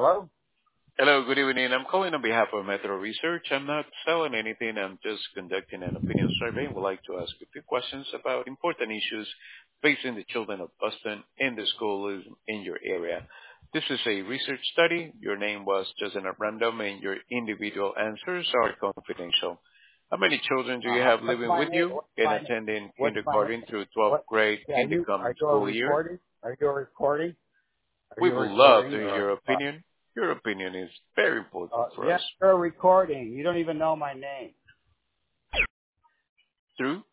Hello? Hello, good evening. I'm calling on behalf of Metro Research. I'm not selling anything. I'm just conducting an opinion survey. Would like to ask a few questions about important issues facing the children of Boston and the schools in your area. This is a research study. Your name was chosen at random, and your individual answers are confidential. How many children do you have What's living my with name? you What's and my name? attending What's my kindergarten through 12th what? grade Yeah, in the coming are you a school year? recording? Are you a recording? Are We you a would love recording to hear or? your opinion. Your opinion is very important for Yeah, us. you're a recording. You don't even know my name. Through